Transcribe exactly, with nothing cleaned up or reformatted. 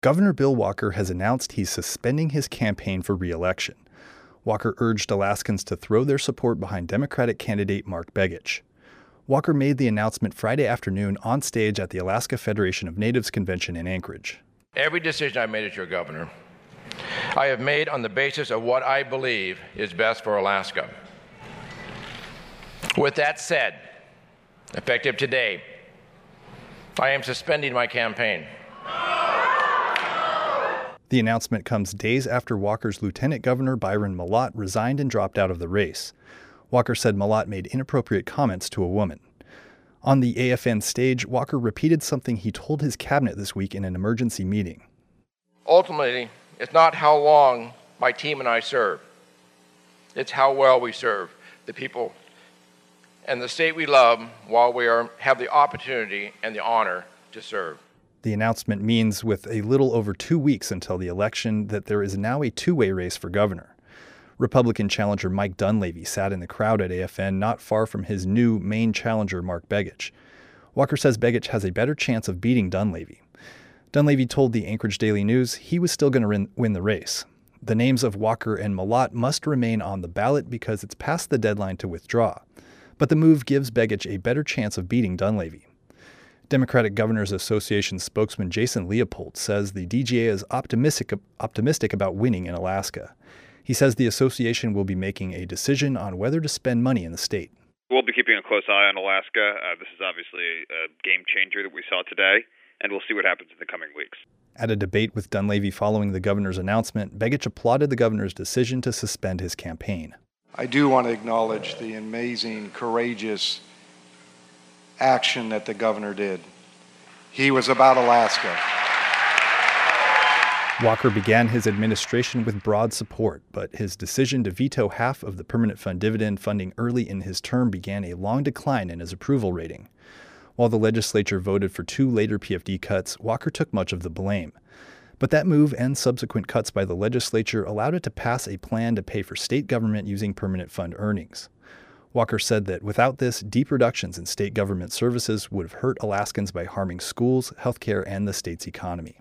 Governor Bill Walker has announced he's suspending his campaign for re-election. Walker urged Alaskans to throw their support behind Democratic candidate Mark Begich. Walker made the announcement Friday afternoon on stage at the Alaska Federation of Natives Convention in Anchorage. Every decision I made as your governor, I have made on the basis of what I believe is best for Alaska. With that said, effective today, I am suspending my campaign. The announcement comes days after Walker's lieutenant governor, Byron Mallott, resigned and dropped out of the race. Walker said Mallott made inappropriate comments to a woman. On the A F N stage, Walker repeated something he told his cabinet this week in an emergency meeting. Ultimately, it's not how long my team and I serve. It's how well we serve the people and the state we love while we are, have the opportunity and the honor to serve. The announcement means with a little over two weeks until the election that there is now a two-way race for governor. Republican challenger Mike Dunleavy sat in the crowd at A F N not far from his new main challenger, Mark Begich. Walker says Begich has a better chance of beating Dunleavy. Dunleavy told the Anchorage Daily News he was still going to win the race. The names of Walker and Mallott must remain on the ballot because it's past the deadline to withdraw. But the move gives Begich a better chance of beating Dunleavy. Democratic Governors Association spokesman Jason Leopold says the D G A is optimistic, optimistic about winning in Alaska. He says the association will be making a decision on whether to spend money in the state. We'll be keeping a close eye on Alaska. Uh, this is obviously a game changer that we saw today, and we'll see what happens in the coming weeks. At a debate with Dunleavy following the governor's announcement, Begich applauded the governor's decision to suspend his campaign. I do want to acknowledge the amazing, courageous action that the governor did. He was about Alaska. Walker began his administration with broad support, but his decision to veto half of the permanent fund dividend funding early in his term began a long decline in his approval rating. While the legislature voted for two later P F D cuts, Walker took much of the blame. But that move and subsequent cuts by the legislature allowed it to pass a plan to pay for state government using permanent fund earnings. Walker said that without this, deep reductions in state government services would have hurt Alaskans by harming schools, healthcare, and the state's economy.